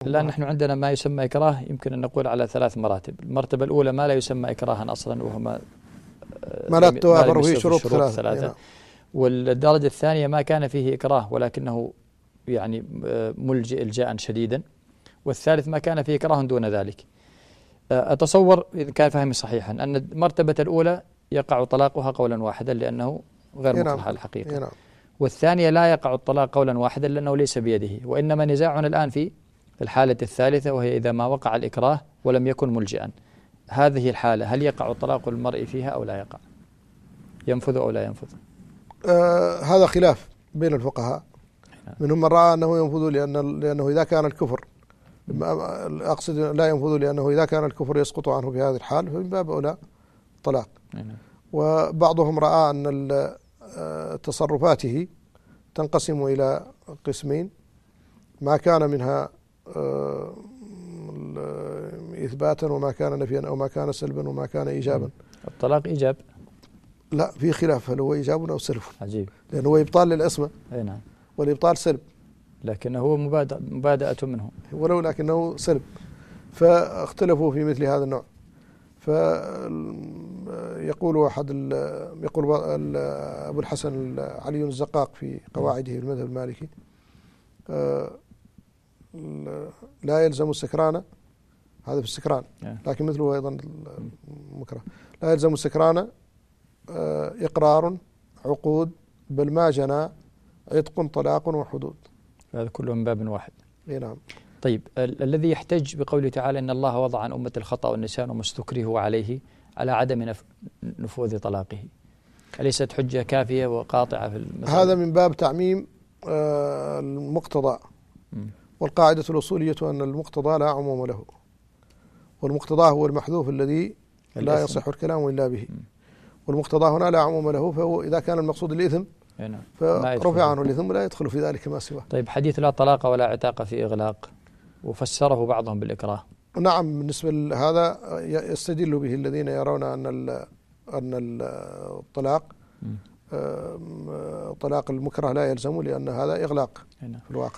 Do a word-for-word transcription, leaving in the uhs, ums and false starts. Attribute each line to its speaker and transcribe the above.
Speaker 1: لا، نحن عندنا ما يسمى إكراه يمكن أن نقول على ثلاث مراتب. المرتبة الأولى ما لا يسمى إكراها أصلا، وهو ما
Speaker 2: ما لا توافر فيه شروط ثلاثة, ثلاثة.
Speaker 1: والدرجة الثانية ما كان فيه إكراه ولكنه يعني ملجئ إلجاء شديدا. والثالث ما كان فيه إكراه دون ذلك. أتصور إذا كان فهمي صحيحا أن المرتبة الأولى يقع طلاقها قولا واحدا لأنه غير مكره على الحقيقة، والثانية لا يقع الطلاق قولا واحدا لأنه ليس بيده. وإنما نزاعنا الآن في الحالة الثالثة، وهي إذا ما وقع الإكراه ولم يكن ملجئا. هذه الحالة هل يقع طلاق المرء فيها أو لا يقع؟ ينفذ أو لا ينفذ؟
Speaker 2: آه هذا خلاف بين الفقهاء. منهم من رأى أنه ينفذ لأن لأنه إذا كان الكفر، أقصد لا ينفذ لأنه إذا كان الكفر يسقط عنه في هذه الحال فمن باب أولى طلاق. وبعضهم رأى أن تصرفاته تنقسم إلى قسمين: ما كان منها إثباتا وما كان نفيا، أو ما كان سلبا وما كان إيجابا.
Speaker 1: الطلاق إيجاب؟
Speaker 2: لا، في خلاف هل هو إيجاب أو سلب.
Speaker 1: عجيب.
Speaker 2: لأنه هو إبطال للعصمة.
Speaker 1: أي نعم.
Speaker 2: والإبطال سلب،
Speaker 1: لكنه هو مبادئة منه
Speaker 2: ولو لكنه سلب. فاختلفوا في مثل هذا النوع. فيقول أحد يقول أبو الحسن علي الزقاق في قواعده في المذهب المالكي: لا يلزم السكران، هذا في السكران لكن مثله أيضا مكره، لا يلزم السكران إقرار عقود بل ما جنى عتق طلاق وحدود.
Speaker 1: هذا كله من باب واحد.
Speaker 2: اي نعم.
Speaker 1: طيب ال الذي يحتج بقوله تعالى إن الله وضع عن أمة الخطأ والنسيان وما استكرهوا عليه على عدم نفوذ طلاقه، أليست حجة كافية وقاطعة في المسألة؟
Speaker 2: هذا من باب تعميم آه المقتضى. م. والقاعدة الأصولية أن المقتضى لا عموم له، والمقتضى هو المحذوف الذي لا يصح الكلام إلا به. م. والمقتضى هنا لا عموم له، فهو إذا كان المقصود الإثم فرفع عنه الإثم ولا يدخل في ذلك ما سواه.
Speaker 1: طيب حديث لا طلاق ولا عتاق في إغلاق وفسره بعضهم بالإكراه.
Speaker 2: نعم، بالنسبة لهذا يستدل به الذين يرون أن أن الطلاق طلاق المكره لا يلزم، لأن هذا إغلاق في الواقع.